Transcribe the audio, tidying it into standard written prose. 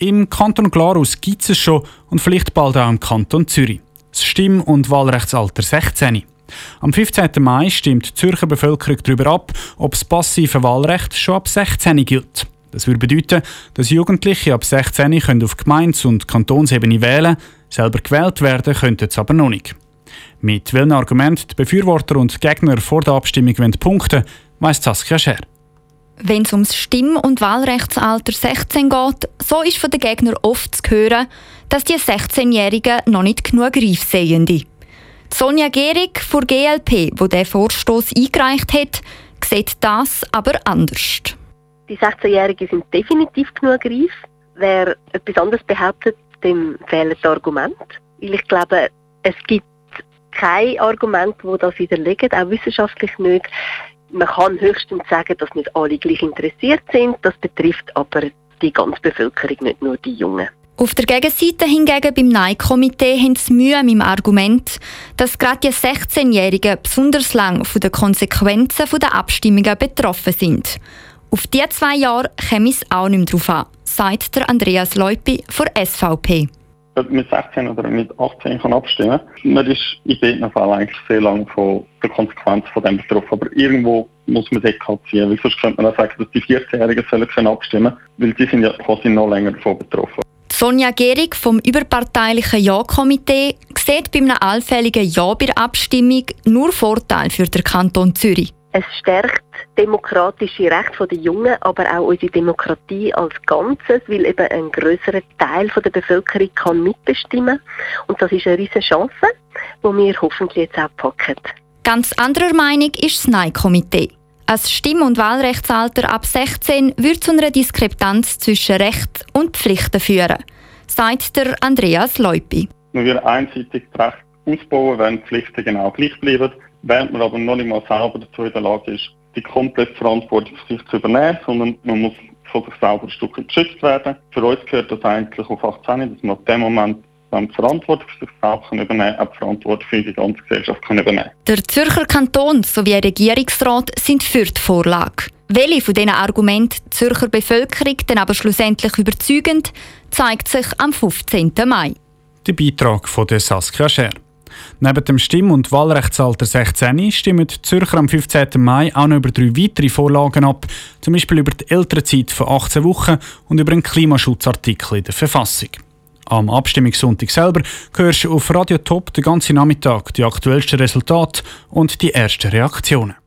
Im Kanton Glarus gibt es schon und vielleicht bald auch im Kanton Zürich. Das Stimm- und Wahlrechtsalter 16. Am 15. Mai stimmt die Zürcher Bevölkerung darüber ab, ob das passive Wahlrecht schon ab 16 gilt. Das würde bedeuten, dass Jugendliche ab 16 können auf Gemeindes- und Kantonsebene wählen, selber gewählt werden könnten es aber noch nicht. Mit welchen Argumenten die Befürworter und Gegner vor der Abstimmung punkten, weiss Saskia Scher. Wenn es ums Stimm- und Wahlrechtsalter 16 geht, so ist von den Gegnern oft zu hören, dass die 16-Jährigen noch nicht genug reif seien. Sonja Gehrig von GLP, die diesen Vorstoss eingereicht hat, sieht das aber anders. Die 16-Jährigen sind definitiv genug reif. Wer etwas anderes behauptet, dem fehlen die Argumente. Weil ich glaube, es gibt kein Argument, das das widerlegt, auch wissenschaftlich nicht. Man kann höchstens sagen, dass nicht alle gleich interessiert sind. Das betrifft aber die ganze Bevölkerung, nicht nur die Jungen. Auf der Gegenseite hingegen beim Nein-Komitee haben sie Mühe mit dem Argument, dass gerade die 16-Jährigen besonders lang von den Konsequenzen der Abstimmungen betroffen sind. Auf diese 2 Jahre käme es auch nicht mehr drauf an, sagt der Andreas Leupi von SVP. Ob man mit 16 oder mit 18 kann abstimmen kann. Man ist in beiden Fällen eigentlich sehr lange von der Konsequenz von dem betroffen. Aber irgendwo muss man dort halt ziehen, weil sonst könnte man auch sagen, dass die 14-Jährigen sollen abstimmen können, weil die sind ja quasi noch länger davon betroffen. Sonja Gehrig vom überparteilichen Ja-Komitee sieht bei einem allfälligen Ja bei der Abstimmung nur Vorteile für den Kanton Zürich. Es stärkt demokratische Rechte der Jungen, aber auch unsere Demokratie als Ganzes, weil eben ein grösserer Teil der Bevölkerung kann mitbestimmen kann. Und das ist eine riesige Chance, die wir hoffentlich jetzt auch packen. Ganz anderer Meinung ist das Nein-Komitee. Ein Stimm- und Wahlrechtsalter ab 16 würde zu einer Diskrepanz zwischen Rechten und Pflichten führen, sagt der Andreas Leupi. Man würde einseitig das Recht ausbauen, wenn die Pflichten genau gleich bleiben. Während man aber noch nicht mal selber dazu in der Lage ist, die komplette Verantwortung für sich zu übernehmen, sondern man muss von sich selber ein Stück geschützt werden. Für uns gehört das eigentlich auf 18, dass man ab dem Moment die Verantwortung für sich selbst übernehmen kann, auch die Verantwortung für die ganze Gesellschaft übernehmen kann. Der Zürcher Kanton sowie der Regierungsrat sind für die Vorlage. Welche von diesen Argumenten die Zürcher Bevölkerung dann aber schlussendlich überzeugend, zeigt sich am 15. Mai. Der Beitrag von der Saskia Scher. Neben dem Stimm- und Wahlrechtsalter 16 stimmen die Zürcher am 15. Mai auch noch über 3 weitere Vorlagen ab, zum Beispiel über die Elternzeit von 18 Wochen und über einen Klimaschutzartikel in der Verfassung. Am Abstimmungssonntag selber hörst du auf Radio Top den ganzen Nachmittag die aktuellsten Resultate und die ersten Reaktionen.